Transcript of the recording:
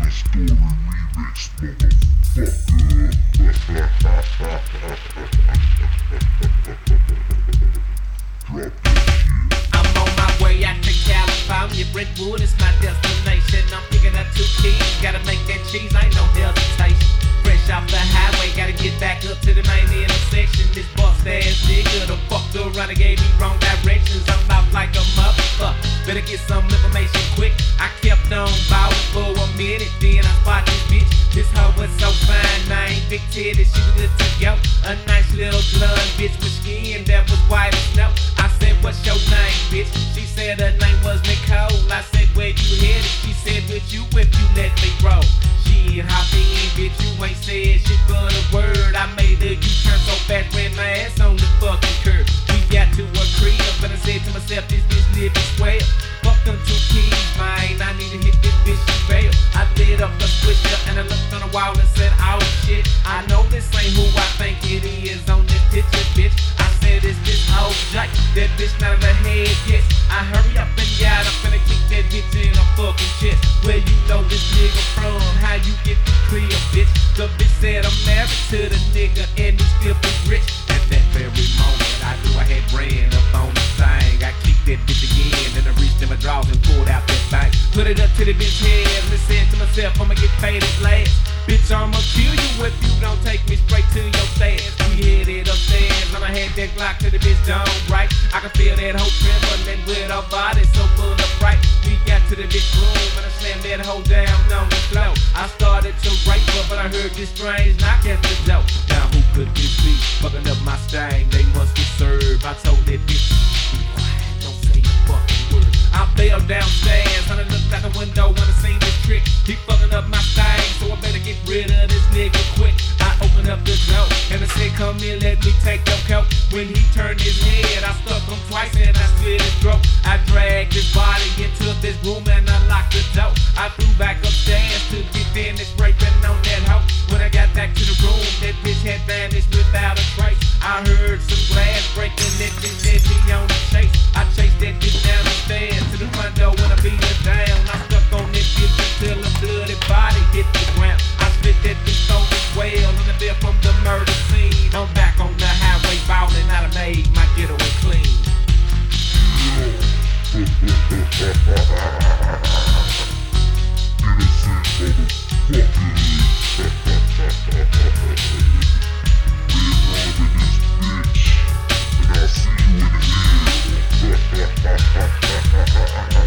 Story remix, motherfucker. Drop that shit. I'm on my way out to California. Brentwood is my destination. I'm picking up 2 keys. Gotta make that cheese, ain't no hesitation. Fresh off the highway, gotta get back up to the main intersection. This bust ass nigga done fucked around and gave me wrong directions. I'm out like a motherfucker. Better get some information quick. I kept on bowing for a minute, then I spot this bitch. This hoe was so fine, I ain't big titties, she was good to go. A nice little blonde bitch with skin that was white as snow. I said, what's your name, bitch? She said her name was Nicole. I said, where you headed? She said, with you if you let me roll. She hop in, bitch, you ain't said shit but a word. I made her U-turn so fast, ran my ass on the fucking curb. We got to a crib, but I said to myself, this bitch living swell. Fuck them 2 keys, man, I need to hit this bitch, she fail. I lit up the switcher and I looked on the wall and said, oh shit, I know this ain't who I think it is on this picture, bitch. I said, it's this old Jake, that bitch not in the head, yes. I hurry up and got up and I kick that bitch in her fucking chest. Where you know this nigga from, how you get the crib, bitch. The bitch said I'm married to the nigga and he still be rich. At that very moment, I knew I had ran up on the thing. I kicked that bitch again, then I reached in my drawers and pulled out that bang. Put it up to the bitch head and said to myself, I'ma get paid at last. Bitch, I'ma kill you if you don't take me straight to your stairs. We headed upstairs, and I had that Glock to the bitch down right. I can feel that hoe trembling with her body so full of fright. We got to the bitch room and I slammed that hoe down on the floor. I started to rape her, but I heard this strange knock at the door. Now who could this be? Fucking up my stain, they must be served. I told that bitch, be quiet, don't say a fucking word. I fell downstairs, and I looked out the window when I seen this trick. He fucking up my stain, so I better get rid of this nigga quick. I opened up the door, and I said, come here, let me take your coat. When he turned his head, I stuck him twice and I slit his throat. I dragged his body into this room and I locked the door. I flew back upstairs to get finished raping on that hoe. When I got back to the room, that bitch had vanished without a trace. I heard some glass breaking, that bitch led me on the chase. I chased that bitch down the stairs to the front door when I beat her down. I stuck on that bitch until her bloody body hit the ground. I spit that bitch on the well on the bill from the murder scene. I'm back on the highway ballin', I done made my getaway clean. Innocent motherfucker. Red Robin is bitch, and I'll see you in hell.